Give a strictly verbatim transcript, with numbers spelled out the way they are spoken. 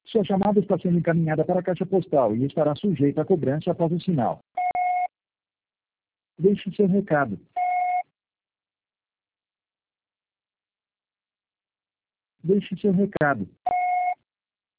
Sua chamada está sendo encaminhada para a caixa postal e estará sujeita a cobrança após o sinal. Deixe seu recado. Deixe seu recado.